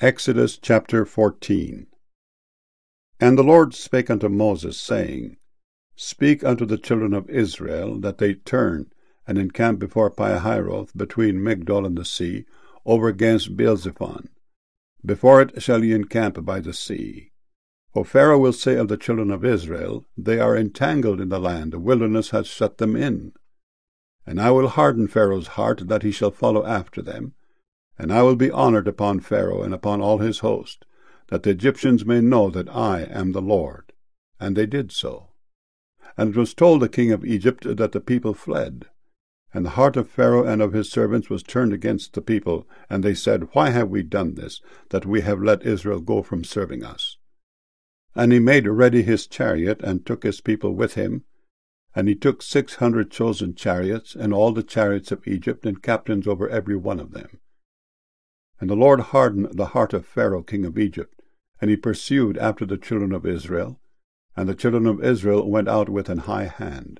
Exodus chapter 14. And the Lord spake unto Moses, saying, Speak unto the children of Israel, that they turn and encamp before Pihahiroth, between Migdol and the sea, over against Baal-zephon. Before it shall ye encamp by the sea. For Pharaoh will say of the children of Israel, They are entangled in the land, the wilderness hath shut them in. And I will harden Pharaoh's heart, that he shall follow after them. And I will be honored upon Pharaoh and upon all his host, that the Egyptians may know that I am the Lord. And they did so. And it was told the king of Egypt that the people fled. And the heart of Pharaoh and of his servants was turned against the people, and they said, Why have we done this, that we have let Israel go from serving us? And he made ready his chariot, and took his people with him. And he took 600 chosen chariots, and all the chariots of Egypt, and captains over every one of them. And the Lord hardened the heart of Pharaoh king of Egypt, and he pursued after the children of Israel, and the children of Israel went out with an high hand.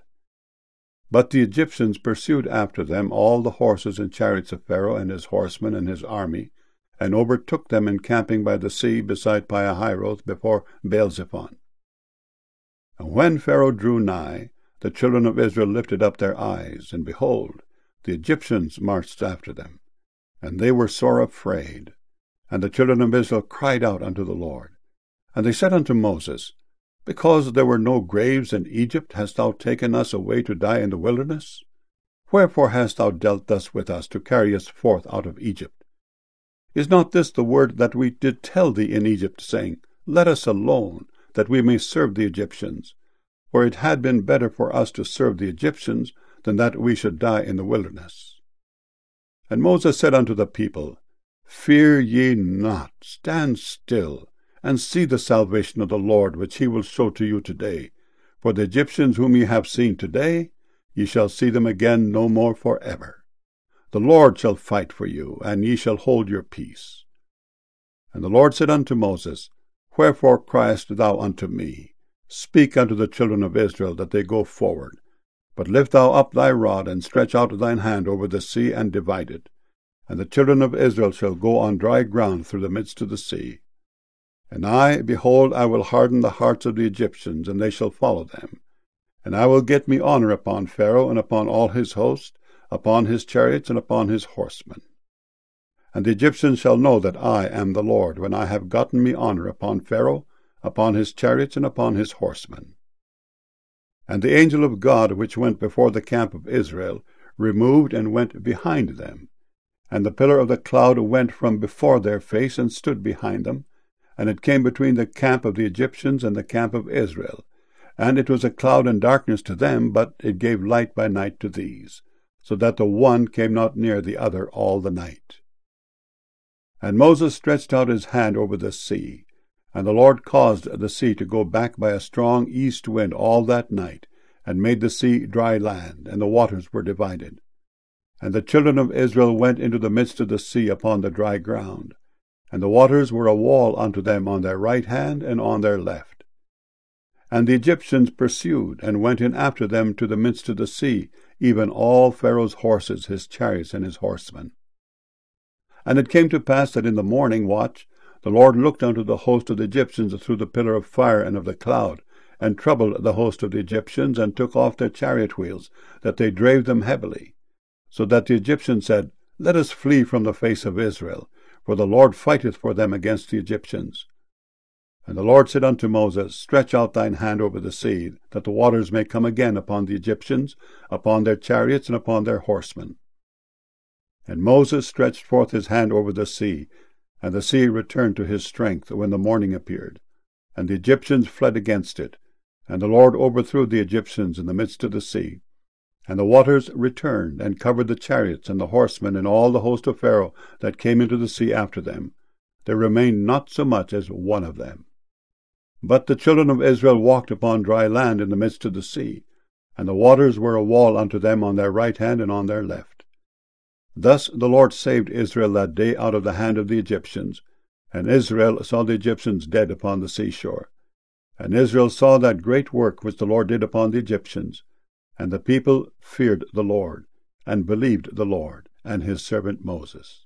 But the Egyptians pursued after them all the horses and chariots of Pharaoh and his horsemen and his army, and overtook them encamping by the sea beside Pihahiroth before Baal-zephon. And when Pharaoh drew nigh, the children of Israel lifted up their eyes, and behold, the Egyptians marched after them. And they were sore afraid. And the children of Israel cried out unto the Lord. And they said unto Moses, Because there were no graves in Egypt, hast thou taken us away to die in the wilderness? Wherefore hast thou dealt thus with us, to carry us forth out of Egypt? Is not this the word that we did tell thee in Egypt, saying, Let us alone, that we may serve the Egyptians? For it had been better for us to serve the Egyptians, than that we should die in the wilderness. And Moses said unto the people, Fear ye not, stand still, and see the salvation of the Lord, which he will show to you today. For the Egyptians whom ye have seen today, ye shall see them again no more forever. The Lord shall fight for you, and ye shall hold your peace. And the Lord said unto Moses, Wherefore criest thou unto me? Speak unto the children of Israel, that they go forward. But lift thou up thy rod, and stretch out thine hand over the sea, and divide it. And the children of Israel shall go on dry ground through the midst of the sea. And I, behold, I will harden the hearts of the Egyptians, and they shall follow them. And I will get me honor upon Pharaoh, and upon all his host, upon his chariots, and upon his horsemen. And the Egyptians shall know that I am the Lord, when I have gotten me honor upon Pharaoh, upon his chariots, and upon his horsemen. And the angel of God, which went before the camp of Israel, removed and went behind them. And the pillar of the cloud went from before their face, and stood behind them. And it came between the camp of the Egyptians and the camp of Israel. And it was a cloud and darkness to them, but it gave light by night to these, so that the one came not near the other all the night. And Moses stretched out his hand over the sea, and the Lord caused the sea to go back by a strong east wind all that night, and made the sea dry land, and the waters were divided. And the children of Israel went into the midst of the sea upon the dry ground, and the waters were a wall unto them on their right hand and on their left. And the Egyptians pursued, and went in after them to the midst of the sea, even all Pharaoh's horses, his chariots, and his horsemen. And it came to pass that in the morning watch the Lord looked unto the host of the Egyptians through the pillar of fire and of the cloud, and troubled the host of the Egyptians, and took off their chariot wheels, that they drave them heavily. So that the Egyptians said, Let us flee from the face of Israel, for the Lord fighteth for them against the Egyptians. And the Lord said unto Moses, Stretch out thine hand over the sea, that the waters may come again upon the Egyptians, upon their chariots, and upon their horsemen. And Moses stretched forth his hand over the sea, and the sea returned to his strength when the morning appeared. And the Egyptians fled against it, and the Lord overthrew the Egyptians in the midst of the sea. And the waters returned, and covered the chariots, and the horsemen, and all the host of Pharaoh that came into the sea after them. There remained not so much as one of them. But the children of Israel walked upon dry land in the midst of the sea, and the waters were a wall unto them on their right hand and on their left. Thus the Lord saved Israel that day out of the hand of the Egyptians, and Israel saw the Egyptians dead upon the seashore. And Israel saw that great work which the Lord did upon the Egyptians, and the people feared the Lord, and believed the Lord and his servant Moses.